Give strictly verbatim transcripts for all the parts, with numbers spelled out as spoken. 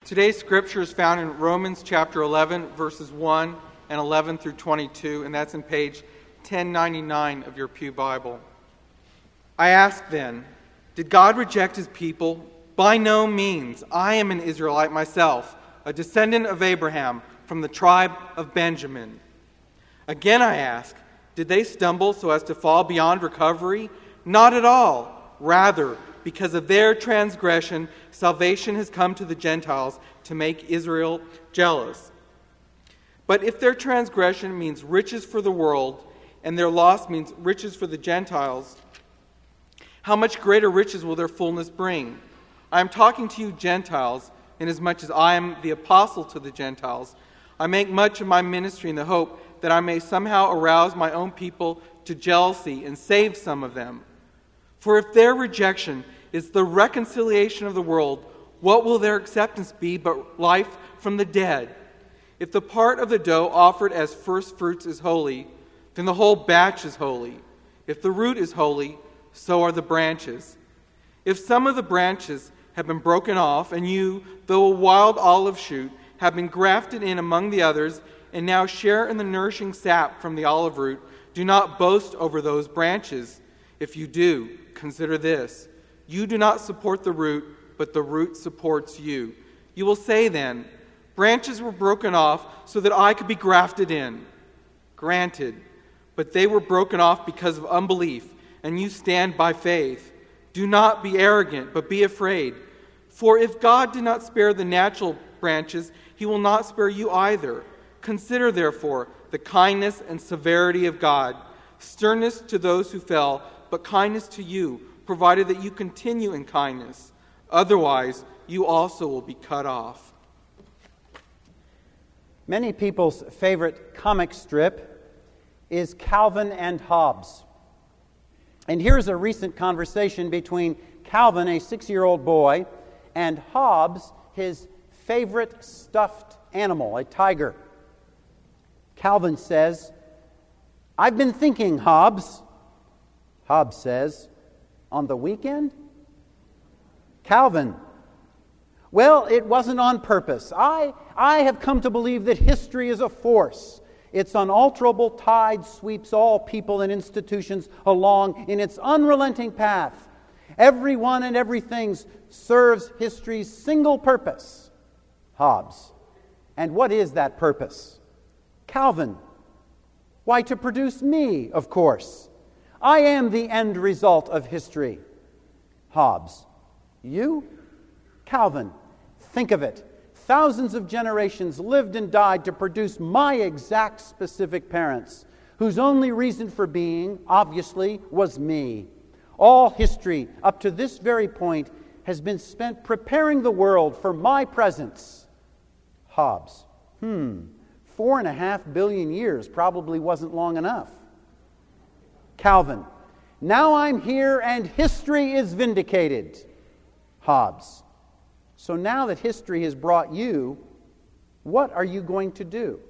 Today's scripture is found in Romans chapter eleven, verses one and eleven through twenty-two, and that's in page ten ninety-nine of your Pew Bible. I ask then, did God reject his people? By no means. I am an Israelite myself, a descendant of Abraham from the tribe of Benjamin. Again I ask, did they stumble so as to fall beyond recovery? Not at all. Rather, because of their transgression, salvation has come to the Gentiles to make Israel jealous. But if their transgression means riches for the world, and their loss means riches for the Gentiles, how much greater riches will their fullness bring? I am talking to you Gentiles, inasmuch as I am the apostle to the Gentiles. I make much of my ministry in the hope that I may somehow arouse my own people to jealousy and save some of them. For if their rejection is the reconciliation of the world, what will their acceptance be but life from the dead? If the part of the dough offered as first fruits is holy, then the whole batch is holy. If the root is holy, so are the branches. If some of the branches have been broken off, and you, though a wild olive shoot, have been grafted in among the others, and now share in the nourishing sap from the olive root, do not boast over those branches. If you do, consider this. You do not support the root, but the root supports you. You will say then, branches were broken off so that I could be grafted in. Granted, but they were broken off because of unbelief, and you stand by faith. Do not be arrogant, but be afraid. For if God did not spare the natural branches, he will not spare you either. Consider, therefore, the kindness and severity of God. Sternness to those who fell, but kindness to you, provided that you continue in kindness. Otherwise, you also will be cut off. Many people's favorite comic strip is Calvin and Hobbes. And here's a recent conversation between Calvin, a six-year-old boy, and Hobbes, his favorite stuffed animal, a tiger. Calvin says, "I've been thinking, Hobbes." Hobbes says, "On the weekend?" Calvin, "Well, it wasn't on purpose. I, I have come to believe that history is a force. Its unalterable tide sweeps all people and institutions along in its unrelenting path. Everyone and everything serves history's single purpose." Hobbes, "And what is that purpose?" Calvin, "Why, to produce me, of course. I am the end result of history." Hobbes, "You?" Calvin, "Think of it. Thousands of generations lived and died to produce my exact specific parents, whose only reason for being, obviously, was me. All history, up to this very point, has been spent preparing the world for my presence." Hobbes, hmm, four and a half billion years probably wasn't long enough. Calvin, "Now I'm here and history is vindicated." Hobbes, "So now that history has brought you, what are you going to do?"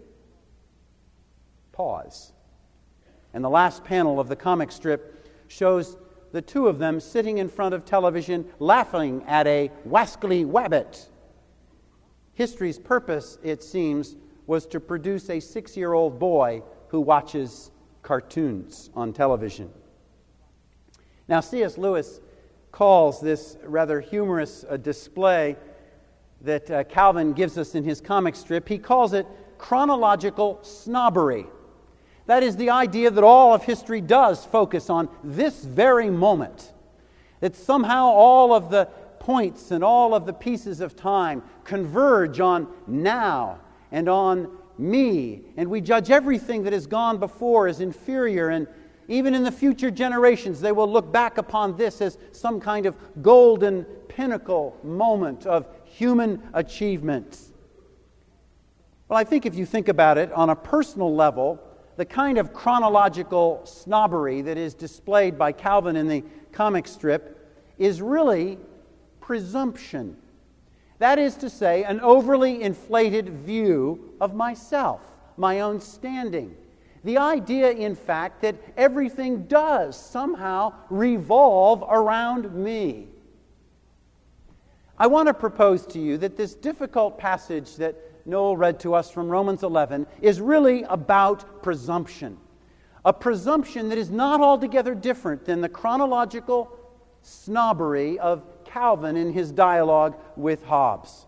Pause. And the last panel of the comic strip shows the two of them sitting in front of television laughing at a wascally wabbit. History's purpose, it seems, was to produce a six-year-old boy who watches cartoons on television. Now, C S Lewis calls this rather humorous uh, display that uh, Calvin gives us in his comic strip, he calls it chronological snobbery. That is the idea that all of history does focus on this very moment. That somehow all of the points and all of the pieces of time converge on now and on me, and we judge everything that has gone before as inferior, and even in the future generations they will look back upon this as some kind of golden pinnacle moment of human achievement. Well, I think if you think about it on a personal level, the kind of chronological snobbery that is displayed by Calvin in the comic strip is really presumption. That is to say, an overly inflated view of myself, my own standing. The idea, in fact, that everything does somehow revolve around me. I want to propose to you that this difficult passage that Noel read to us from Romans eleven is really about presumption. A presumption that is not altogether different than the chronological snobbery of Calvin in his dialogue with Hobbes.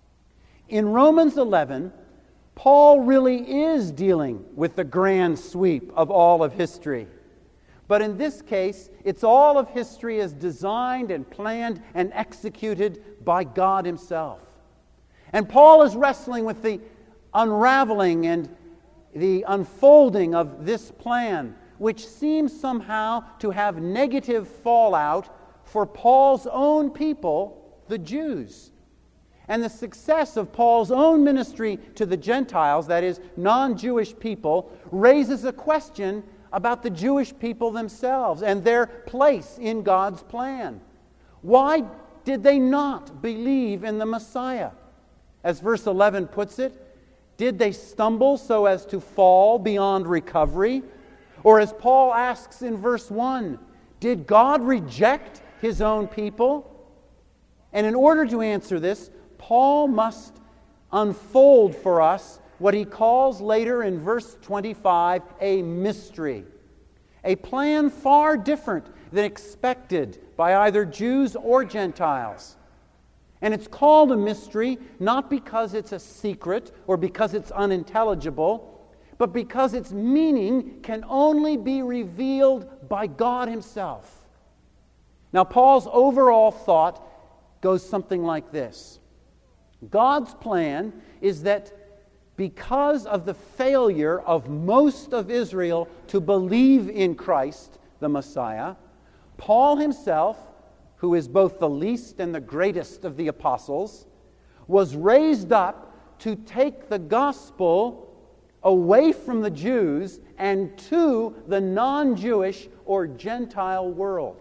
In Romans eleven, Paul really is dealing with the grand sweep of all of history. But in this case, it's all of history as designed and planned and executed by God Himself. And Paul is wrestling with the unraveling and the unfolding of this plan, which seems somehow to have negative fallout for Paul's own people, the Jews. And the success of Paul's own ministry to the Gentiles, that is, non-Jewish people, raises a question about the Jewish people themselves and their place in God's plan. Why did they not believe in the Messiah? As verse eleven puts it, did they stumble so as to fall beyond recovery? Or as Paul asks in verse one, did God reject His own people? And in order to answer this, Paul must unfold for us what he calls later in verse twenty-five a mystery. A plan far different than expected by either Jews or Gentiles. And it's called a mystery not because it's a secret or because it's unintelligible, but because its meaning can only be revealed by God Himself. Now, Paul's overall thought goes something like this. God's plan is that because of the failure of most of Israel to believe in Christ, the Messiah, Paul himself, who is both the least and the greatest of the apostles, was raised up to take the gospel away from the Jews and to the non-Jewish or Gentile world.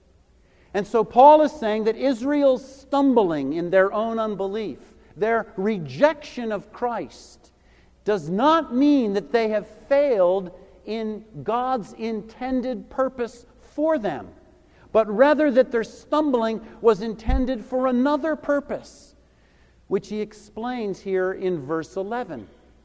And so Paul is saying that Israel's stumbling in their own unbelief, their rejection of Christ, does not mean that they have failed in God's intended purpose for them, but rather that their stumbling was intended for another purpose, which he explains here in verse eleven.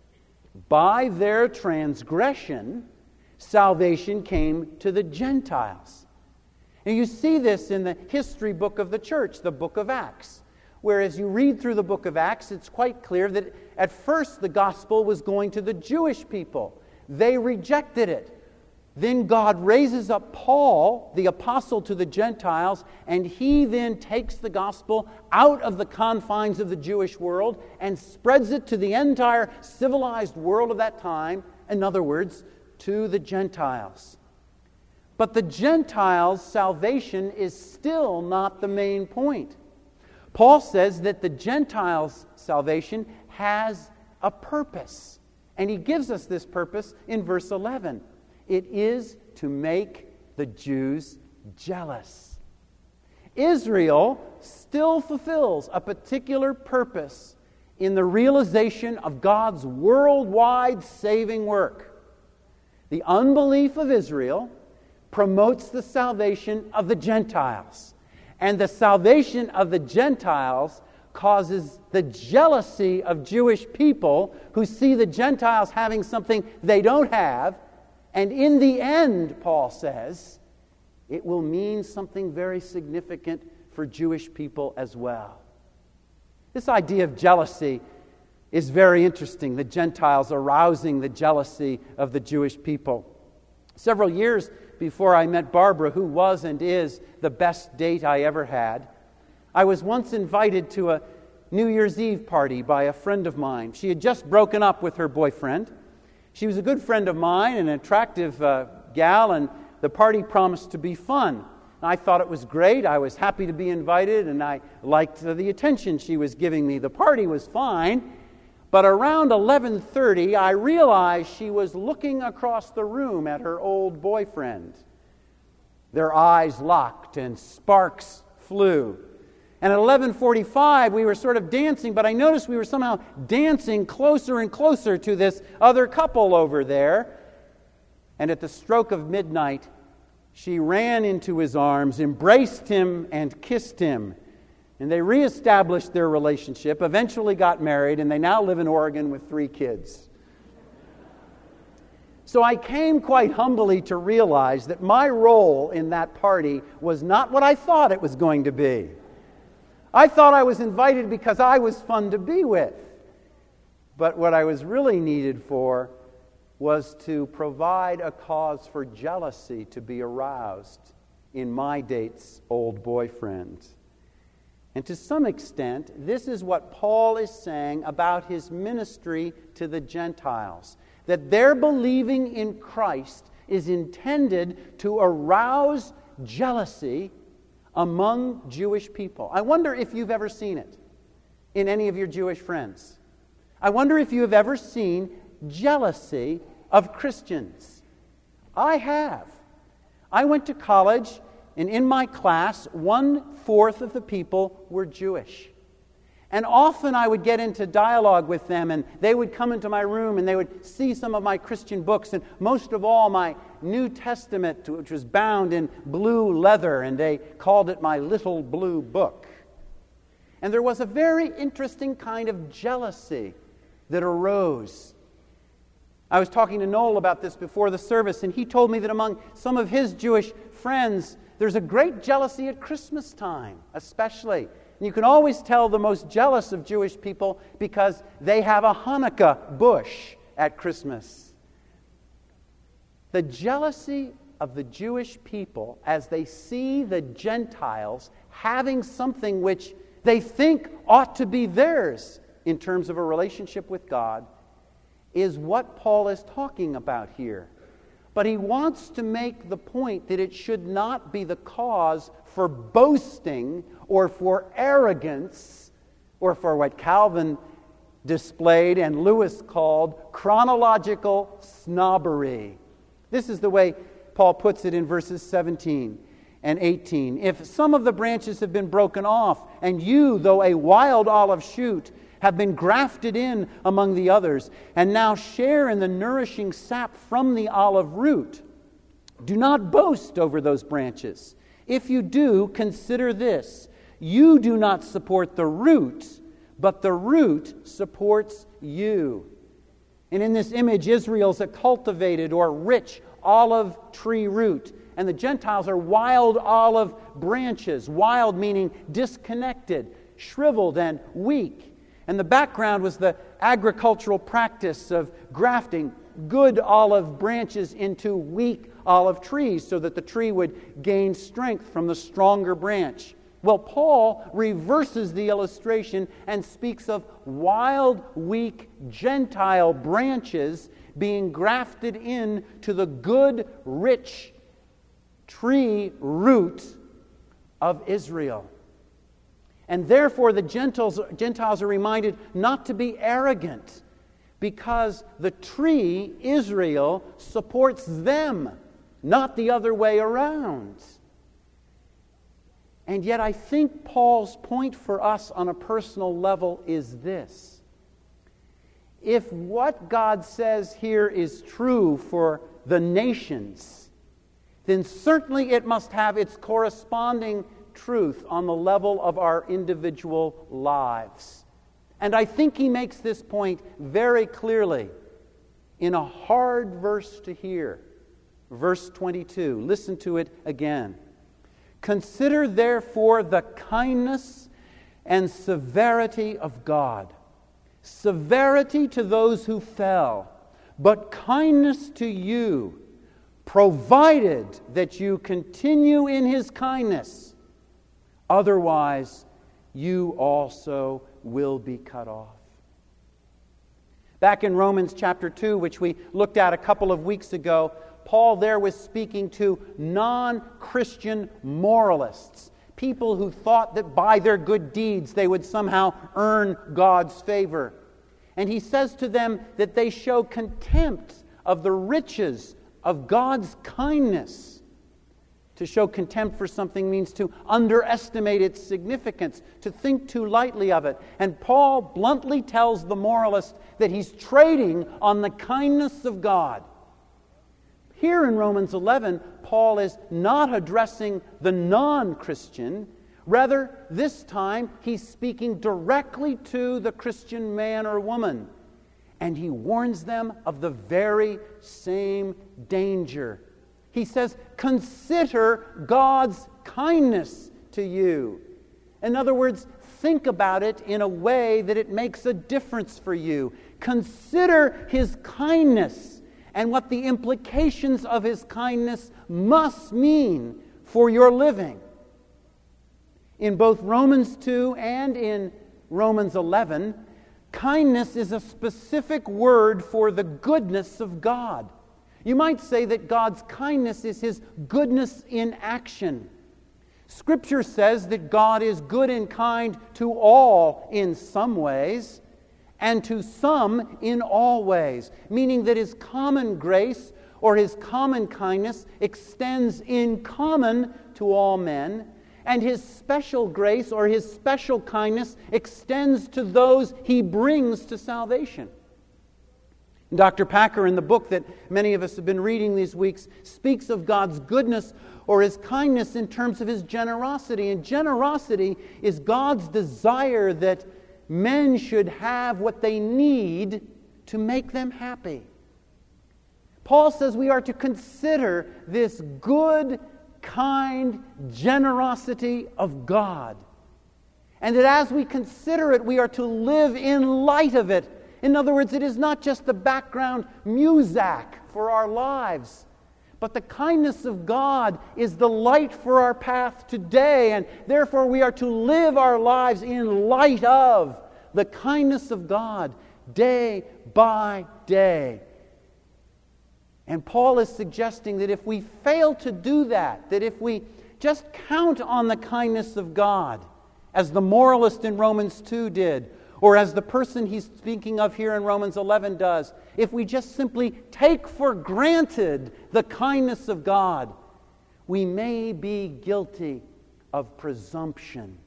By their transgression, salvation came to the Gentiles. And you see this in the history book of the church, the book of Acts, where as you read through the book of Acts, it's quite clear that at first the gospel was going to the Jewish people. They rejected it. Then God raises up Paul, the apostle to the Gentiles, and he then takes the gospel out of the confines of the Jewish world and spreads it to the entire civilized world of that time, in other words, to the Gentiles. But the Gentiles' salvation is still not the main point. Paul says that the Gentiles' salvation has a purpose, and he gives us this purpose in verse eleven. It is to make the Jews jealous. Israel still fulfills a particular purpose in the realization of God's worldwide saving work. The unbelief of Israel promotes the salvation of the Gentiles, and the salvation of the Gentiles causes the jealousy of Jewish people who see the Gentiles having something they don't have. And in the end, Paul says, it will mean something very significant for Jewish people as well. This idea of jealousy is very interesting, the Gentiles arousing the jealousy of the Jewish people. Several years before I met Barbara, who was and is the best date I ever had, I was once invited to a New Year's Eve party by a friend of mine. She had just broken up with her boyfriend. She was a good friend of mine, an attractive uh, gal, and the party promised to be fun. I thought it was great. I was happy to be invited, and I liked the attention she was giving me. The party was fine, but around eleven thirty, I realized she was looking across the room at her old boyfriend. Their eyes locked, and sparks flew. And at eleven forty-five, we were sort of dancing, but I noticed we were somehow dancing closer and closer to this other couple over there. And at the stroke of midnight, she ran into his arms, embraced him, and kissed him. And they reestablished their relationship, eventually got married, and they now live in Oregon with three kids. So I came quite humbly to realize that my role in that party was not what I thought it was going to be. I thought I was invited because I was fun to be with. But what I was really needed for was to provide a cause for jealousy to be aroused in my date's old boyfriend. And to some extent, this is what Paul is saying about his ministry to the Gentiles. That their believing in Christ is intended to arouse jealousy among Jewish people. I wonder if you've ever seen it in any of your Jewish friends. I wonder if you have ever seen jealousy of Christians. I have. I went to college, and in my class, one-fourth of the people were Jewish. And often I would get into dialogue with them, and they would come into my room, and they would see some of my Christian books, and most of all my New Testament, which was bound in blue leather, and they called it my little blue book. And there was a very interesting kind of jealousy that arose. I was talking to Noel about this before the service, and he told me that among some of his Jewish friends, there's a great jealousy at Christmas time, especially. And you can always tell the most jealous of Jewish people because they have a Hanukkah bush at Christmas. The jealousy of the Jewish people as they see the Gentiles having something which they think ought to be theirs in terms of a relationship with God is what Paul is talking about here. But he wants to make the point that it should not be the cause for boasting or for arrogance or for what Calvin displayed and Lewis called chronological snobbery. This is the way Paul puts it in verses seventeen and eighteen. If some of the branches have been broken off, and you, though a wild olive shoot, have been grafted in among the others, and now share in the nourishing sap from the olive root, do not boast over those branches. If you do, consider this: you do not support the root, but the root supports you. And in this image, Israel's a cultivated or rich olive tree root, and the Gentiles are wild olive branches. Wild meaning disconnected, shriveled, and weak. And the background was the agricultural practice of grafting good olive branches into weak olive trees so that the tree would gain strength from the stronger branch. Well, Paul reverses the illustration and speaks of wild, weak Gentile branches being grafted in to the good, rich tree root of Israel. And therefore the Gentiles, Gentiles are reminded not to be arrogant, because the tree, Israel, supports them, not the other way around. And yet I think Paul's point for us on a personal level is this: if what God says here is true for the nations, then certainly it must have its corresponding truth on the level of our individual lives. And I think he makes this point very clearly in a hard verse to hear. Verse twenty-two. Listen to it again. Consider therefore the kindness and severity of God. Severity to those who fell, but kindness to you, provided that you continue in his kindness. Otherwise, you also will be cut off. Back in Romans chapter two, which we looked at a couple of weeks ago, Paul there was speaking to non-Christian moralists, people who thought that by their good deeds they would somehow earn God's favor. And he says to them that they show contempt of the riches of God's kindness. To show contempt for something means to underestimate its significance, to think too lightly of it. And Paul bluntly tells the moralist that he's trading on the kindness of God. Here in Romans eleven, Paul is not addressing the non-Christian. Rather, this time, he's speaking directly to the Christian man or woman, and he warns them of the very same danger. He says, consider God's kindness to you. In other words, think about it in a way that it makes a difference for you. Consider His kindness and what the implications of His kindness must mean for your living. In both Romans two and in Romans eleven, kindness is a specific word for the goodness of God. You might say that God's kindness is His goodness in action. Scripture says that God is good and kind to all in some ways, and to some in all ways, meaning that His common grace or His common kindness extends in common to all men, and His special grace or His special kindness extends to those He brings to salvation. Doctor Packer, in the book that many of us have been reading these weeks, speaks of God's goodness or His kindness in terms of His generosity. And generosity is God's desire that men should have what they need to make them happy. Paul says we are to consider this good, kind generosity of God. And that as we consider it, we are to live in light of it. In other words, it is not just the background music for our lives, but the kindness of God is the light for our path today, and therefore we are to live our lives in light of the kindness of God day by day. And Paul is suggesting that if we fail to do that, that if we just count on the kindness of God, as the moralist in Romans two did, or as the person he's speaking of here in Romans eleven does, if we just simply take for granted the kindness of God, we may be guilty of presumption.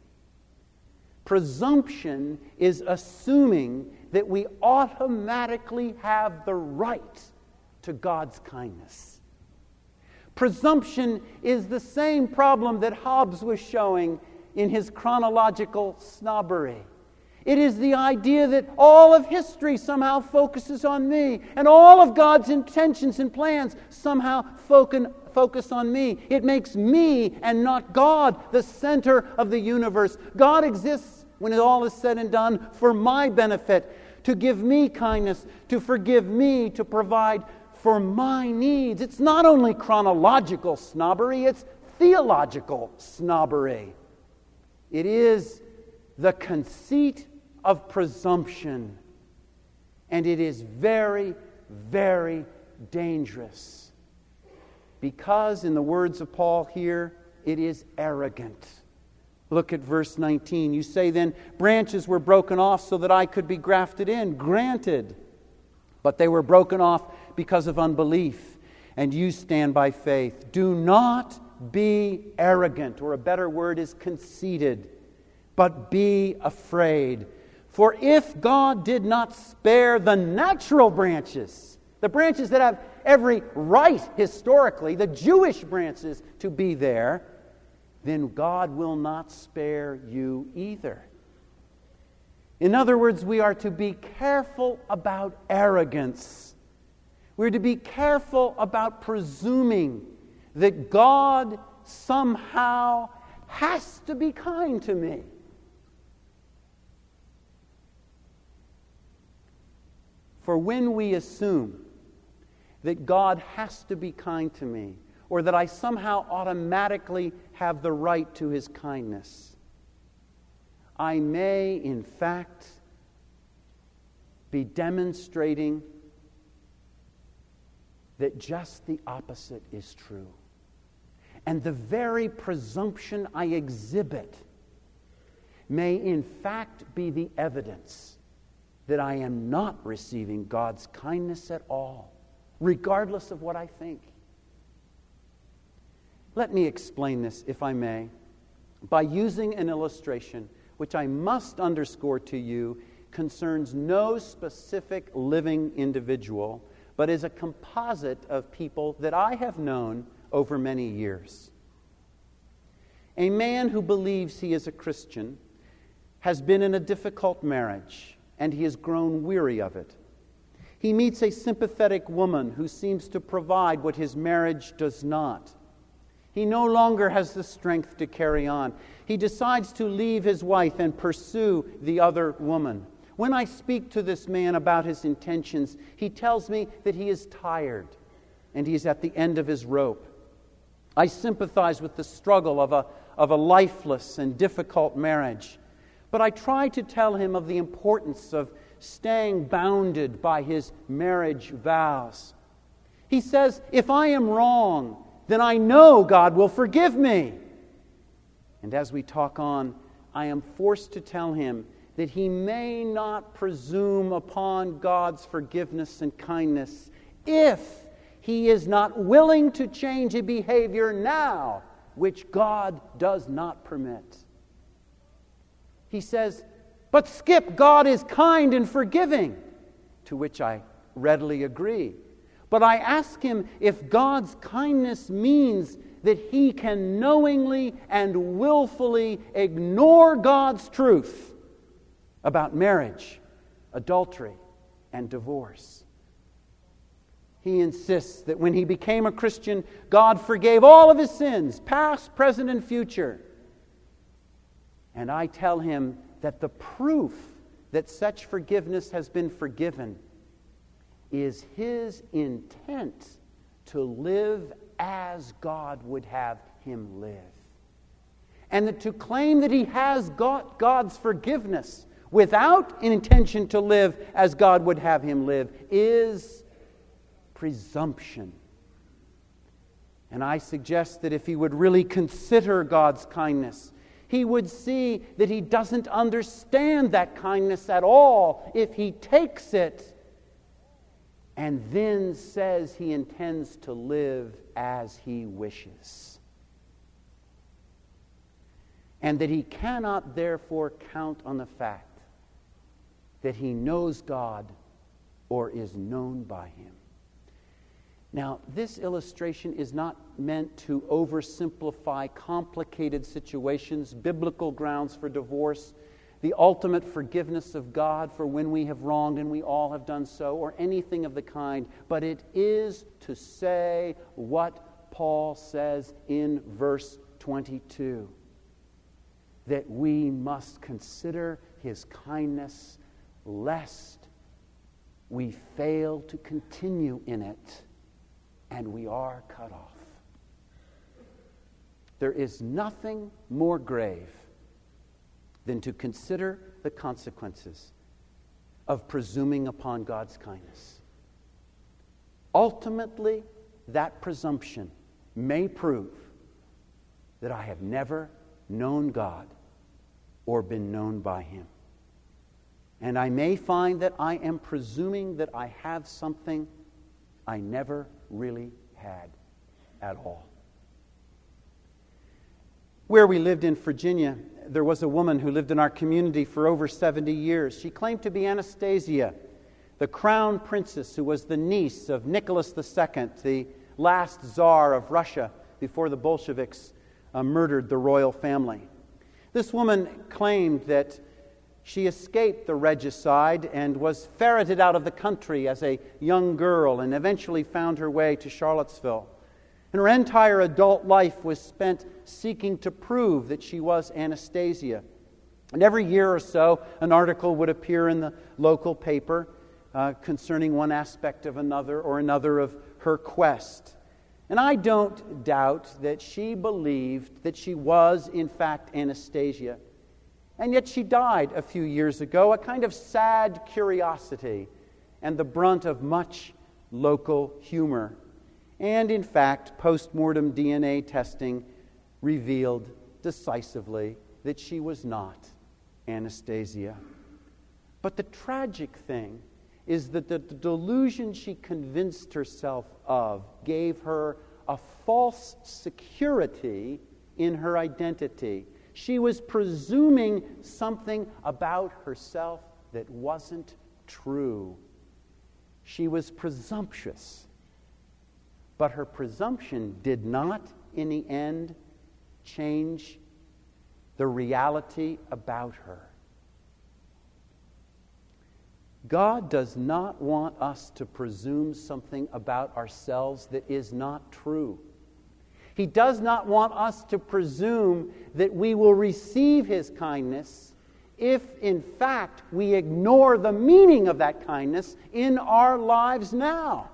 Presumption is assuming that we automatically have the right to God's kindness. Presumption is the same problem that Hobbes was showing in his chronological snobbery. It is the idea that all of history somehow focuses on me, and all of God's intentions and plans somehow focus on me. It makes me and not God the center of the universe. God exists, when it all is said and done, for my benefit, to give me kindness, to forgive me, to provide for my needs. It's not only chronological snobbery, it's theological snobbery. It is the conceit of presumption, and it is very, very dangerous, because, in the words of Paul here, it is arrogant. Look at verse nineteen. You say then, branches were broken off so that I could be grafted in. Granted, but they were broken off because of unbelief, and you stand by faith. Do not be arrogant, or a better word is conceited, but be afraid. For if God did not spare the natural branches, the branches that have every right historically, the Jewish branches, to be there, then God will not spare you either. In other words, we are to be careful about arrogance. We're to be careful about presuming that God somehow has to be kind to me. For when we assume that God has to be kind to me, or that I somehow automatically have the right to His kindness, I may, in fact, be demonstrating that just the opposite is true. And the very presumption I exhibit may, in fact, be the evidence that I am not receiving God's kindness at all, regardless of what I think. Let me explain this, if I may, by using an illustration which I must underscore to you concerns no specific living individual, but is a composite of people that I have known over many years. A man who believes he is a Christian has been in a difficult marriage, and he has grown weary of it. He meets a sympathetic woman who seems to provide what his marriage does not. He no longer has the strength to carry on. He decides to leave his wife and pursue the other woman. When I speak to this man about his intentions, he tells me that he is tired and he is at the end of his rope. I sympathize with the struggle of a, of a lifeless and difficult marriage, but I try to tell him of the importance of staying bounded by his marriage vows. He says, if I am wrong, then I know God will forgive me. And as we talk on, I am forced to tell him that he may not presume upon God's forgiveness and kindness if he is not willing to change a behavior now which God does not permit. He says, but Skip, God is kind and forgiving, to which I readily agree. But I ask him if God's kindness means that he can knowingly and willfully ignore God's truth about marriage, adultery, and divorce. He insists that when he became a Christian, God forgave all of his sins, past, present, and future. And I tell him that the proof that such forgiveness has been forgiven is his intent to live as God would have him live. And that to claim that he has got God's forgiveness without an intention to live as God would have him live is presumption. And I suggest that if he would really consider God's kindness, he would see that he doesn't understand that kindness at all if he takes it and then says he intends to live as he wishes. And that he cannot therefore count on the fact that he knows God or is known by him. Now, this illustration is not meant to oversimplify complicated situations, biblical grounds for divorce, the ultimate forgiveness of God for when we have wronged, and we all have done so, or anything of the kind. But it is to say what Paul says in verse twenty-two, that we must consider his kindness lest we fail to continue in it and we are cut off. There is nothing more grave than to consider the consequences of presuming upon God's kindness. Ultimately, that presumption may prove that I have never known God or been known by him. And I may find that I am presuming that I have something I never really had at all. Where we lived in Virginia, there was a woman who lived in our community for over seventy years. She claimed to be Anastasia, the crown princess who was the niece of Nicholas the Second, the last Tsar of Russia before the Bolsheviks uh, murdered the royal family. This woman claimed that she escaped the regicide and was ferreted out of the country as a young girl and eventually found her way to Charlottesville. And her entire adult life was spent seeking to prove that she was Anastasia. And every year or so, an article would appear in the local paper uh, concerning one aspect of another or another of her quest. And I don't doubt that she believed that she was, in fact, Anastasia. And yet she died a few years ago, a kind of sad curiosity and the brunt of much local humor. And in fact, post-mortem D N A testing revealed decisively that she was not Anastasia. But the tragic thing is that the delusion she convinced herself of gave her a false security in her identity. She was presuming something about herself that wasn't true. She was presumptuous. But her presumption did not, in the end, change the reality about her. God does not want us to presume something about ourselves that is not true. He does not want us to presume that we will receive His kindness if, in fact, we ignore the meaning of that kindness in our lives now.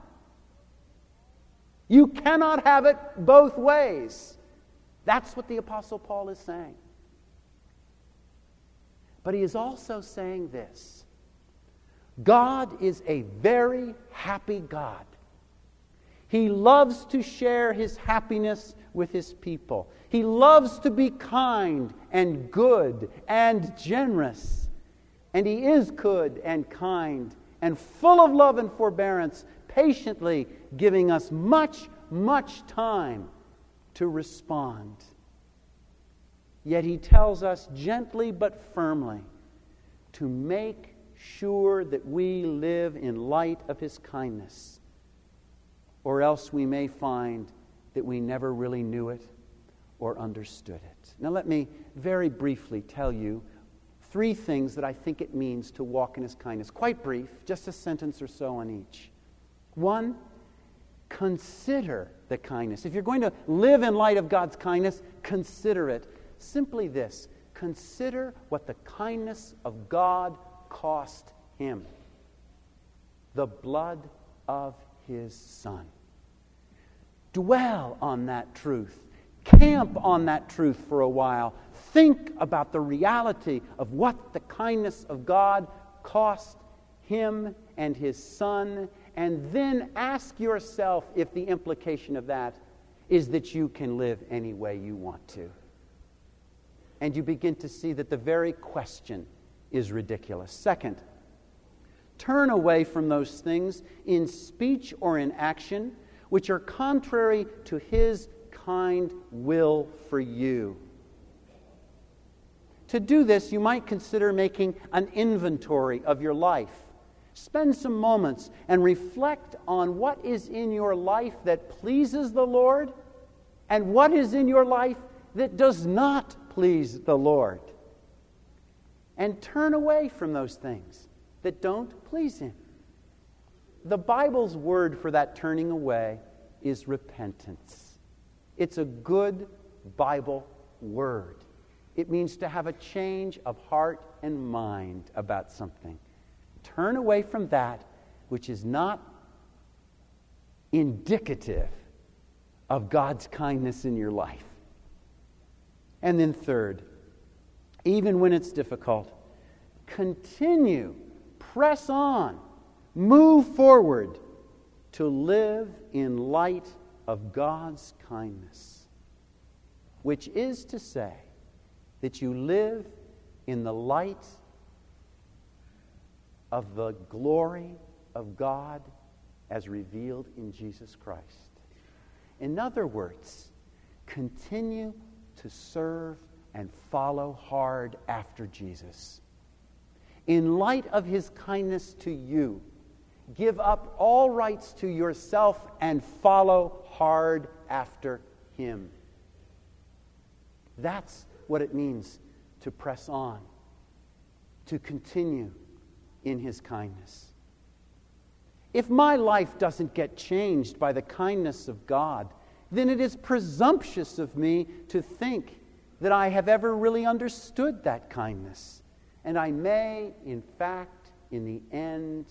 You cannot have it both ways. That's what the Apostle Paul is saying. But he is also saying this: God is a very happy God. He loves to share His happiness with His people. He loves to be kind and good and generous. And He is good and kind and full of love and forbearance, patiently giving us much, much time to respond. Yet He tells us gently but firmly to make sure that we live in light of His kindness, or else we may find that we never really knew it or understood it. Now let me very briefly tell you three things that I think it means to walk in His kindness. Quite brief, just a sentence or so on each. One, consider the kindness. If you're going to live in light of God's kindness, consider it. Simply this: consider what the kindness of God cost Him. The blood of His Son. Dwell on that truth. Camp on that truth for a while. Think about the reality of what the kindness of God cost Him and His Son, and then ask yourself if the implication of that is that you can live any way you want to. And you begin to see that the very question is ridiculous. Second, turn away from those things in speech or in action which are contrary to His kind will for you. To do this, you might consider making an inventory of your life. Spend some moments and reflect on what is in your life that pleases the Lord and what is in your life that does not please the Lord. And turn away from those things that don't please Him. The Bible's word for that turning away is repentance. It's a good Bible word. It means to have a change of heart and mind about something. Turn away from that which is not indicative of God's kindness in your life. And then third, even when it's difficult, continue, press on, move forward to live in light of God's kindness, which is to say that you live in the light of the glory of God as revealed in Jesus Christ. In other words, continue to serve and follow hard after Jesus. In light of His kindness to you, give up all rights to yourself and follow hard after Him. That's what it means to press on, to continue in His kindness. If my life doesn't get changed by the kindness of God, then it is presumptuous of me to think that I have ever really understood that kindness. And I may, in fact, in the end,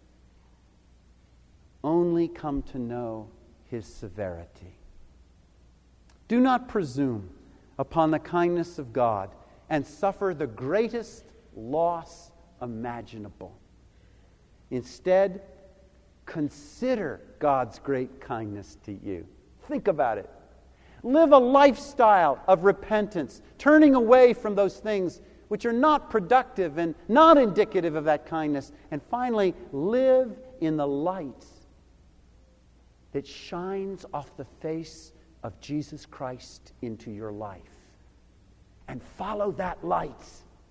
only come to know His severity. Do not presume upon the kindness of God and suffer the greatest loss imaginable. Instead, consider God's great kindness to you. Think about it. Live a lifestyle of repentance, turning away from those things which are not productive and not indicative of that kindness. And finally, live in the light that shines off the face of Jesus Christ into your life. And follow that light.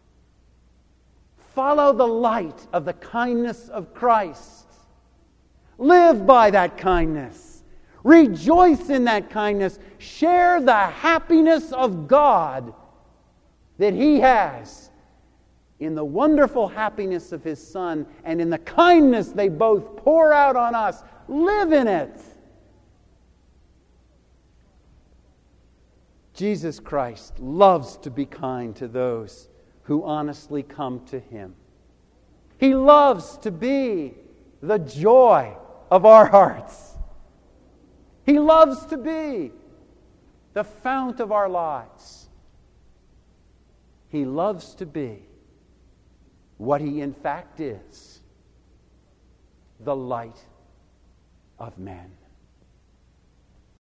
Follow the light of the kindness of Christ. Live by that kindness. Rejoice in that kindness. Share the happiness of God that He has in the wonderful happiness of His Son and in the kindness they both pour out on us. Live in it. Jesus Christ loves to be kind to those who honestly come to Him. He loves to be the joy of our hearts. He loves to be the fount of our lives. He loves to be what He in fact is, the light of man.